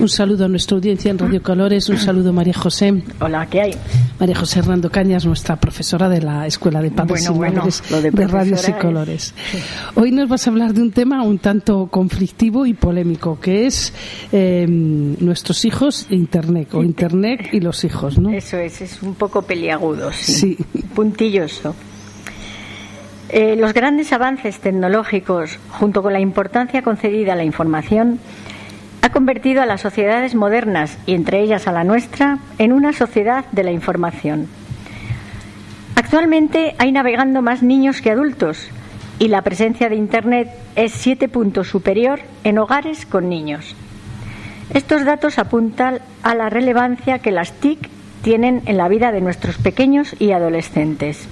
Un saludo a nuestra audiencia en Radio Colores, un saludo a María José. Hola, ¿qué hay? María José Hernando Cañas, nuestra profesora de la Escuela de Padres y Madres de Radios y Colores. Sí. Hoy nos vas a hablar de un tema un tanto conflictivo y polémico, que es nuestros hijos e Internet, o Internet y los hijos, ¿no? Eso es un poco peliagudo, sí. Puntilloso. Los grandes avances tecnológicos, junto con la importancia concedida a la información, ha convertido a las sociedades modernas, y entre ellas a la nuestra, en una sociedad de la información. Actualmente hay navegando más niños que adultos, y la presencia de Internet es 7 puntos superior en hogares con niños. Estos datos apuntan a la relevancia que las TIC tienen en la vida de nuestros pequeños y adolescentes.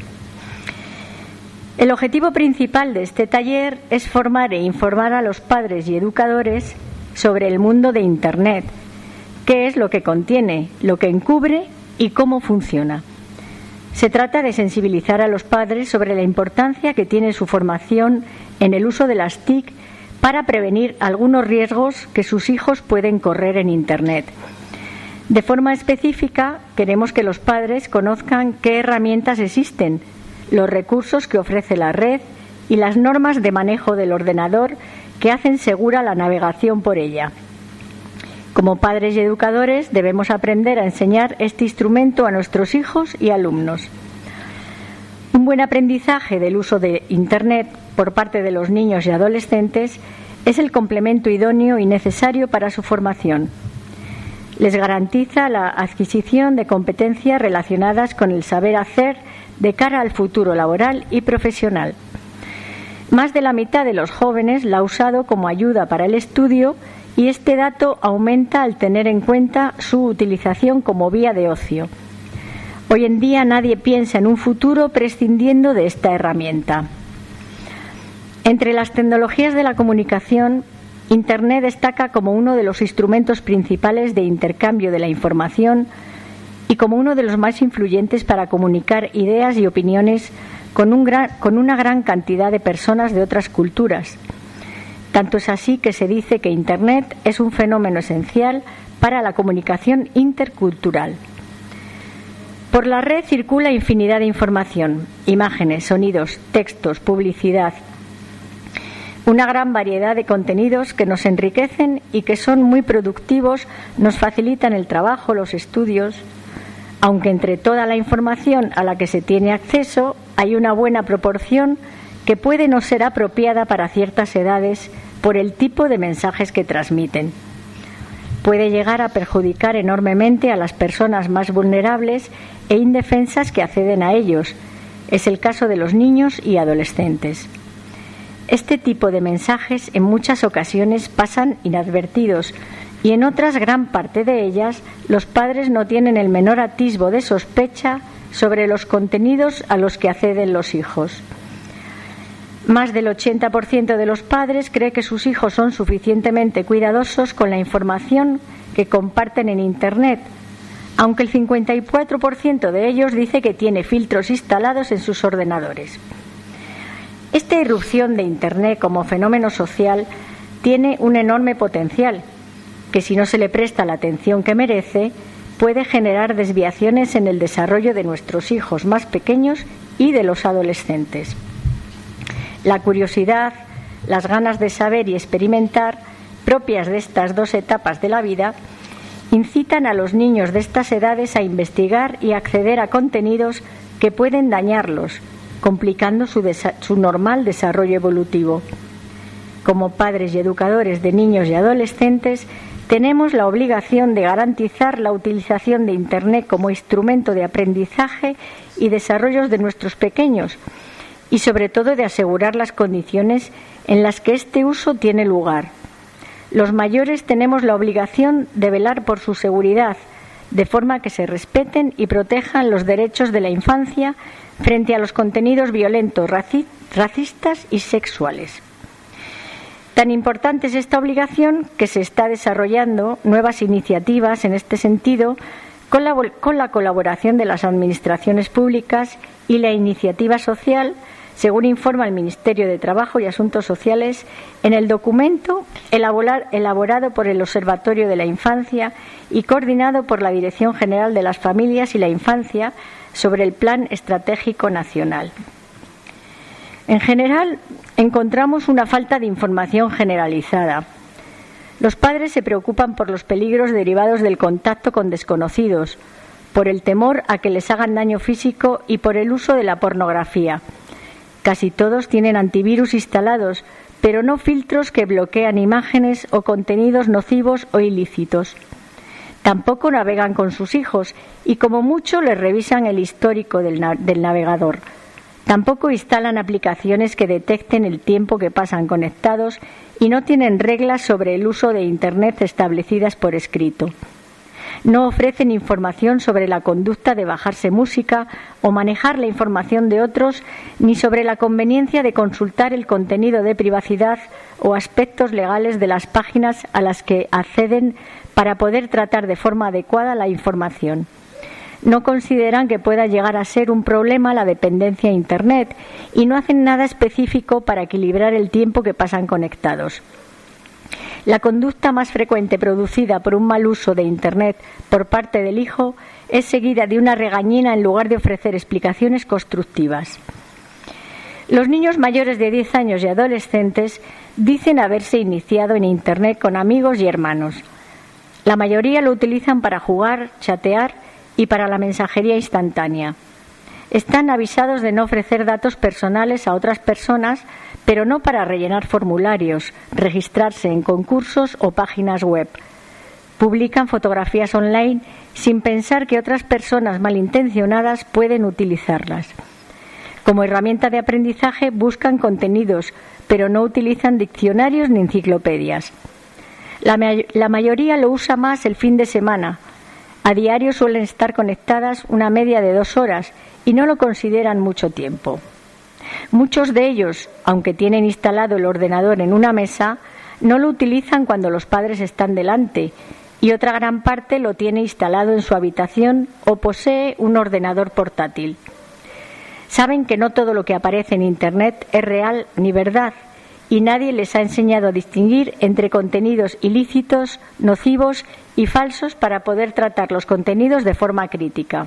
El objetivo principal de este taller es formar e informar a los padres y educadores sobre el mundo de Internet, qué es lo que contiene, lo que encubre y cómo funciona. Se trata de sensibilizar a los padres sobre la importancia que tiene su formación en el uso de las TIC para prevenir algunos riesgos que sus hijos pueden correr en Internet. De forma específica, queremos que los padres conozcan qué herramientas existen, los recursos que ofrece la red y las normas de manejo del ordenador que hacen segura la navegación por ella. Como padres y educadores debemos aprender a enseñar este instrumento a nuestros hijos y alumnos. Un buen aprendizaje del uso de Internet por parte de los niños y adolescentes es el complemento idóneo y necesario para su formación. Les garantiza la adquisición de competencias relacionadas con el saber hacer de cara al futuro laboral y profesional. Más de la mitad de los jóvenes la ha usado como ayuda para el estudio y este dato aumenta al tener en cuenta su utilización como vía de ocio. Hoy en día nadie piensa en un futuro prescindiendo de esta herramienta. Entre las tecnologías de la comunicación, Internet destaca como uno de los instrumentos principales de intercambio de la información y como uno de los más influyentes para comunicar ideas y opiniones con una gran cantidad de personas de otras culturas. Tanto es así que se dice que Internet es un fenómeno esencial para la comunicación intercultural. Por la red circula infinidad de información, imágenes, sonidos, textos, publicidad, una gran variedad de contenidos que nos enriquecen y que son muy productivos, nos facilitan el trabajo, los estudios. Aunque entre toda la información a la que se tiene acceso hay una buena proporción que puede no ser apropiada para ciertas edades por el tipo de mensajes que transmiten. Puede llegar a perjudicar enormemente a las personas más vulnerables e indefensas que acceden a ellos. Es el caso de los niños y adolescentes. Este tipo de mensajes en muchas ocasiones pasan inadvertidos y en otras, gran parte de ellas, los padres no tienen el menor atisbo de sospecha sobre los contenidos a los que acceden los hijos. Más del 80% de los padres cree que sus hijos son suficientemente cuidadosos con la información que comparten en Internet, aunque el 54% de ellos dice que tiene filtros instalados en sus ordenadores. Esta irrupción de Internet como fenómeno social tiene un enorme potencial, que si no se le presta la atención que merece, puede generar desviaciones en el desarrollo de nuestros hijos más pequeños y de los adolescentes. La curiosidad, las ganas de saber y experimentar, propias de estas dos etapas de la vida, incitan a los niños de estas edades a investigar y acceder a contenidos que pueden dañarlos, complicando su normal desarrollo evolutivo. Como padres y educadores de niños y adolescentes, tenemos la obligación de garantizar la utilización de Internet como instrumento de aprendizaje y desarrollo de nuestros pequeños y sobre todo de asegurar las condiciones en las que este uso tiene lugar. Los mayores tenemos la obligación de velar por su seguridad, de forma que se respeten y protejan los derechos de la infancia frente a los contenidos violentos, racistas y sexuales. Tan importante es esta obligación que se está desarrollando nuevas iniciativas en este sentido con la colaboración de las administraciones públicas y la iniciativa social según informa el Ministerio de Trabajo y Asuntos Sociales en el documento elaborado por el Observatorio de la Infancia y coordinado por la Dirección General de las Familias y la Infancia sobre el Plan Estratégico Nacional. En general, encontramos una falta de información generalizada. Los padres se preocupan por los peligros derivados del contacto con desconocidos, por el temor a que les hagan daño físico y por el uso de la pornografía. Casi todos tienen antivirus instalados, pero no filtros que bloquean imágenes o contenidos nocivos o ilícitos. Tampoco navegan con sus hijos y como mucho les revisan el histórico del navegador. Tampoco instalan aplicaciones que detecten el tiempo que pasan conectados y no tienen reglas sobre el uso de Internet establecidas por escrito. No ofrecen información sobre la conducta de bajarse música o manejar la información de otros, ni sobre la conveniencia de consultar el contenido de privacidad o aspectos legales de las páginas a las que acceden para poder tratar de forma adecuada la información. No consideran que pueda llegar a ser un problema la dependencia a Internet y no hacen nada específico para equilibrar el tiempo que pasan conectados. La conducta más frecuente producida por un mal uso de Internet por parte del hijo es seguida de una regañina en lugar de ofrecer explicaciones constructivas. Los niños mayores de 10 años y adolescentes dicen haberse iniciado en Internet con amigos y hermanos. La mayoría lo utilizan para jugar, chatear y para la mensajería instantánea. Están avisados de no ofrecer datos personales a otras personas, pero no para rellenar formularios, registrarse en concursos o páginas web. Publican fotografías online sin pensar que otras personas malintencionadas pueden utilizarlas. Como herramienta de aprendizaje buscan contenidos, pero no utilizan diccionarios ni enciclopedias. La mayoría lo usa más el fin de semana. A diario suelen estar conectadas una media de 2 horas y no lo consideran mucho tiempo. Muchos de ellos, aunque tienen instalado el ordenador en una mesa, no lo utilizan cuando los padres están delante y otra gran parte lo tiene instalado en su habitación o posee un ordenador portátil. Saben que no todo lo que aparece en Internet es real ni verdad y nadie les ha enseñado a distinguir entre contenidos ilícitos, nocivos y falsos para poder tratar los contenidos de forma crítica.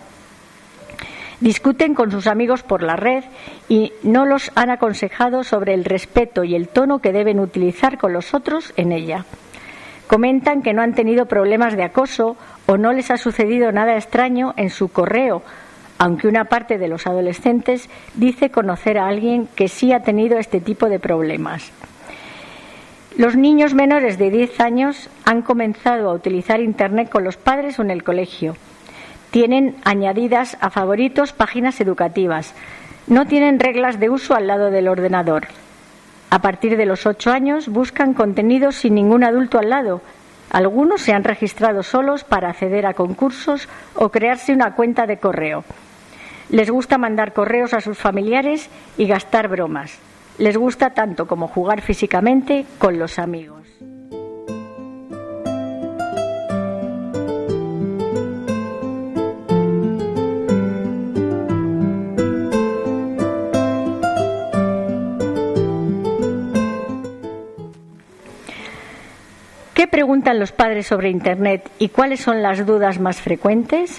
Discuten con sus amigos por la red y no los han aconsejado sobre el respeto y el tono que deben utilizar con los otros en ella. Comentan que no han tenido problemas de acoso o no les ha sucedido nada extraño en su correo, aunque una parte de los adolescentes dice conocer a alguien que sí ha tenido este tipo de problemas. Los niños menores de 10 años han comenzado a utilizar Internet con los padres o en el colegio. Tienen añadidas a favoritos páginas educativas. No tienen reglas de uso al lado del ordenador. A partir de los 8 años buscan contenidos sin ningún adulto al lado. Algunos se han registrado solos para acceder a concursos o crearse una cuenta de correo. Les gusta mandar correos a sus familiares y gastar bromas. Les gusta tanto como jugar físicamente con los amigos. ¿Qué preguntan los padres sobre Internet y cuáles son las dudas más frecuentes?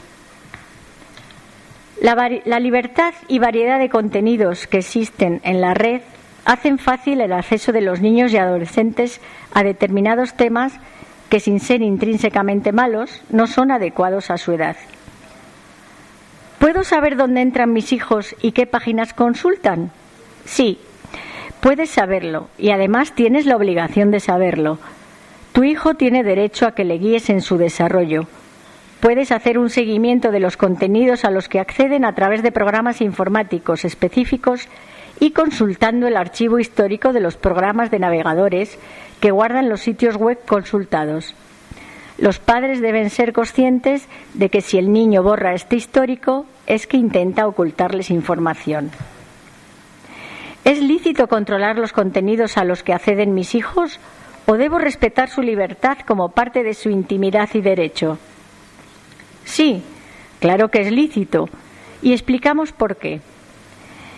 La libertad y variedad de contenidos que existen en la red hacen fácil el acceso de los niños y adolescentes a determinados temas que, sin ser intrínsecamente malos, no son adecuados a su edad. ¿Puedo saber dónde entran mis hijos y qué páginas consultan? Sí, puedes saberlo y además tienes la obligación de saberlo. Tu hijo tiene derecho a que le guíes en su desarrollo. Puedes hacer un seguimiento de los contenidos a los que acceden a través de programas informáticos específicos y consultando el archivo histórico de los programas de navegadores que guardan los sitios web consultados. Los padres deben ser conscientes de que si el niño borra este histórico es que intenta ocultarles información. ¿Es lícito controlar los contenidos a los que acceden mis hijos o debo respetar su libertad como parte de su intimidad y derecho? Sí, claro que es lícito, y explicamos por qué.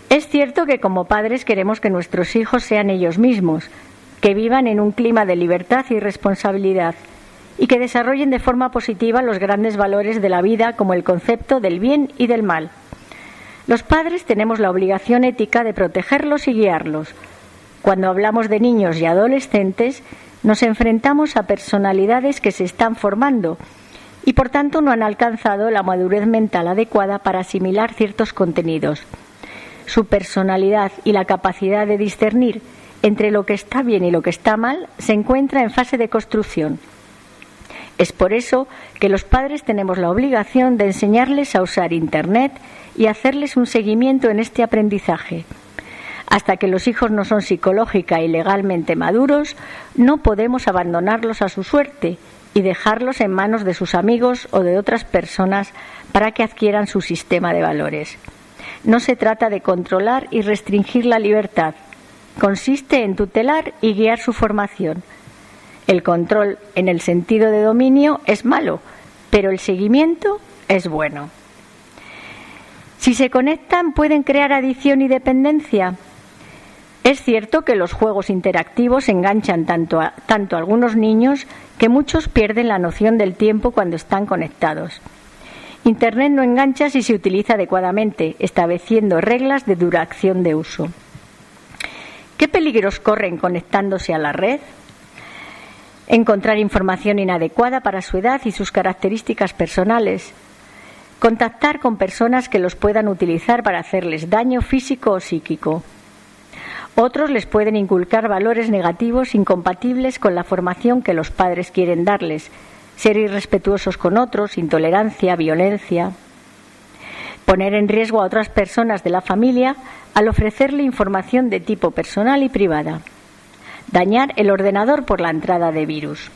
Es cierto que como padres queremos que nuestros hijos sean ellos mismos, que vivan en un clima de libertad y responsabilidad y que desarrollen de forma positiva los grandes valores de la vida, como el concepto del bien y del mal. Los padres tenemos la obligación ética de protegerlos y guiarlos. Cuando hablamos de niños y adolescentes, nos enfrentamos a personalidades que se están formando y por tanto no han alcanzado la madurez mental adecuada para asimilar ciertos contenidos. Su personalidad y la capacidad de discernir entre lo que está bien y lo que está mal se encuentra en fase de construcción. Es por eso que los padres tenemos la obligación de enseñarles a usar Internet y hacerles un seguimiento en este aprendizaje. Hasta que los hijos no son psicológica y legalmente maduros, no podemos abandonarlos a su suerte y dejarlos en manos de sus amigos o de otras personas para que adquieran su sistema de valores. No se trata de controlar y restringir la libertad. Consiste en tutelar y guiar su formación. El control, en el sentido de dominio, es malo, pero el seguimiento es bueno. Si se conectan, ¿pueden crear adicción y dependencia? Es cierto que los juegos interactivos enganchan tanto a algunos niños que muchos pierden la noción del tiempo cuando están conectados. Internet no engancha si se utiliza adecuadamente, estableciendo reglas de duración de uso. ¿Qué peligros corren conectándose a la red? Encontrar información inadecuada para su edad y sus características personales. Contactar con personas que los puedan utilizar para hacerles daño físico o psíquico. Otros les pueden inculcar valores negativos incompatibles con la formación que los padres quieren darles, ser irrespetuosos con otros, intolerancia, violencia. Poner en riesgo a otras personas de la familia al ofrecerle información de tipo personal y privada. Dañar el ordenador por la entrada de virus.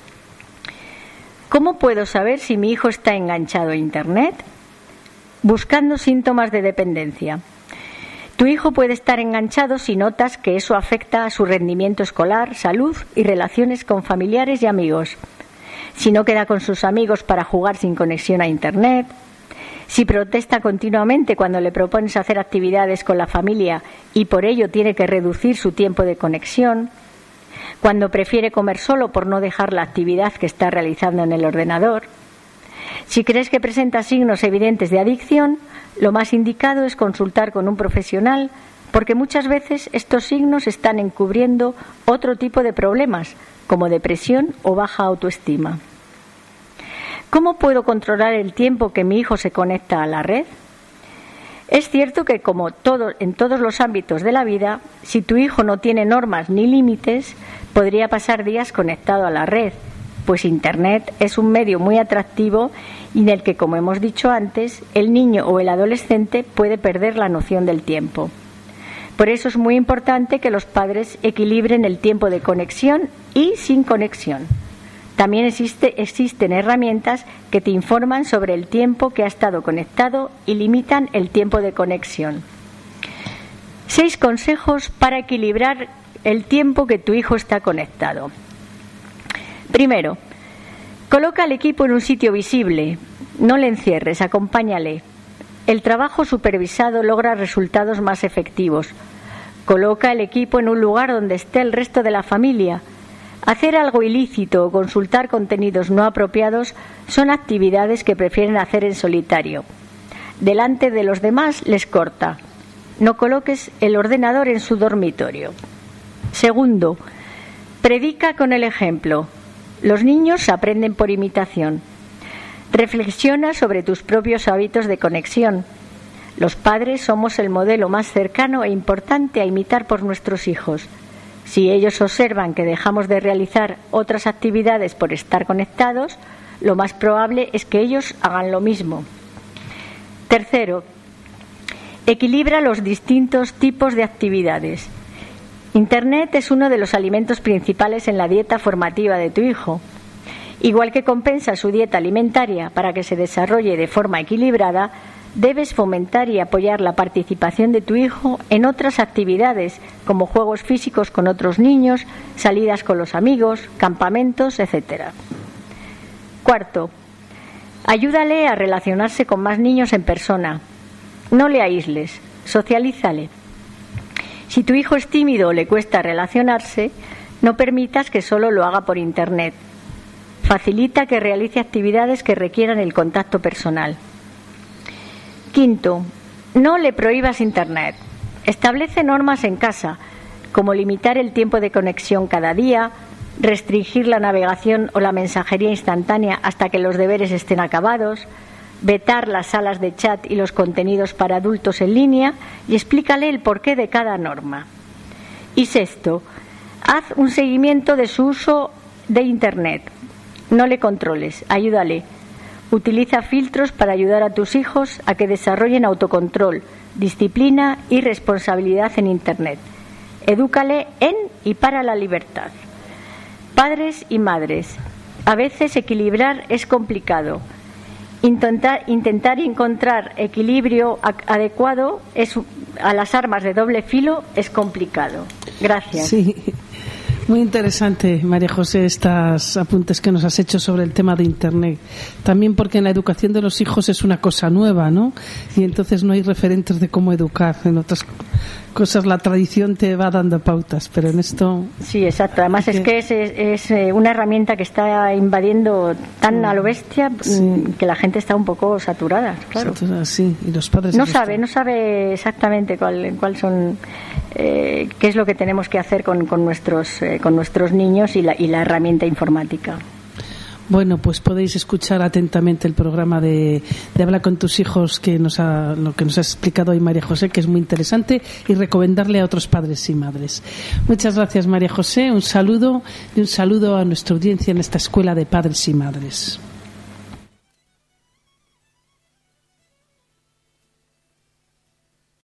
¿Cómo puedo saber si mi hijo está enganchado a Internet? Buscando síntomas de dependencia. Tu hijo puede estar enganchado si notas que eso afecta a su rendimiento escolar, salud y relaciones con familiares y amigos. Si no queda con sus amigos para jugar sin conexión a Internet. Si protesta continuamente cuando le propones hacer actividades con la familia y por ello tiene que reducir su tiempo de conexión. Cuando prefiere comer solo por no dejar la actividad que está realizando en el ordenador. Si crees que presenta signos evidentes de adicción, lo más indicado es consultar con un profesional, porque muchas veces estos signos están encubriendo otro tipo de problemas, como depresión o baja autoestima. ¿Cómo puedo controlar el tiempo que mi hijo se conecta a la red? Es cierto que, como en todos los ámbitos de la vida, si tu hijo no tiene normas ni límites, podría pasar días conectado a la red, pues Internet es un medio muy atractivo y en el que, como hemos dicho antes, el niño o el adolescente puede perder la noción del tiempo. Por eso es muy importante que los padres equilibren el tiempo de conexión y sin conexión. También existen herramientas que te informan sobre el tiempo que ha estado conectado y limitan el tiempo de conexión. 6 consejos para equilibrar el tiempo que tu hijo está conectado. Primero, coloca al equipo en un sitio visible. No le encierres, acompáñale. El trabajo supervisado logra resultados más efectivos. Coloca el equipo en un lugar donde esté el resto de la familia. Hacer algo ilícito o consultar contenidos no apropiados son actividades que prefieren hacer en solitario. Delante de los demás les corta. No coloques el ordenador en su dormitorio. Segundo, predica con el ejemplo. Los niños aprenden por imitación. Reflexiona sobre tus propios hábitos de conexión. Los padres somos el modelo más cercano e importante a imitar por nuestros hijos. Si ellos observan que dejamos de realizar otras actividades por estar conectados, lo más probable es que ellos hagan lo mismo. Tercero, equilibra los distintos tipos de actividades. Internet es uno de los alimentos principales en la dieta formativa de tu hijo. Igual que compensa su dieta alimentaria para que se desarrolle de forma equilibrada, debes fomentar y apoyar la participación de tu hijo en otras actividades, como juegos físicos con otros niños, salidas con los amigos, campamentos, etc. Cuarto, ayúdale a relacionarse con más niños en persona. No le aísles. socialízale. Si tu hijo es tímido o le cuesta relacionarse, no permitas que solo lo haga por Internet. Facilita que realice actividades que requieran el contacto personal. Quinto, no le prohíbas Internet. Establece normas en casa, como limitar el tiempo de conexión cada día, restringir la navegación o la mensajería instantánea hasta que los deberes estén acabados, vetar las salas de chat y los contenidos para adultos en línea y explícale el porqué de cada norma. Y sexto, haz un seguimiento de su uso de Internet. No le controles, ayúdale. Utiliza filtros para ayudar a tus hijos a que desarrollen autocontrol, disciplina y responsabilidad en Internet. Edúcale en y para la libertad. Padres y madres, a veces equilibrar es complicado. Intentar encontrar equilibrio adecuado a las armas de doble filo es complicado. Gracias. Sí. Muy interesante, María José, estos apuntes que nos has hecho sobre el tema de Internet. También porque en la educación de los hijos es una cosa nueva, ¿no? Y entonces no hay referentes de cómo educar. En otras cosas la tradición te va dando pautas, pero en esto... Sí, exacto. Además es que es una herramienta que está invadiendo tan a lo bestia que la gente está un poco saturada, claro. Sí, y los padres... No sabe exactamente cuál son... qué es lo que tenemos que hacer con nuestros niños y la herramienta informática. Bueno, pues podéis escuchar atentamente el programa de Habla con tus hijos lo que nos ha explicado hoy María José, que es muy interesante, y recomendarle a otros padres y madres. Muchas gracias, María José. Un saludo a nuestra audiencia en esta escuela de padres y madres.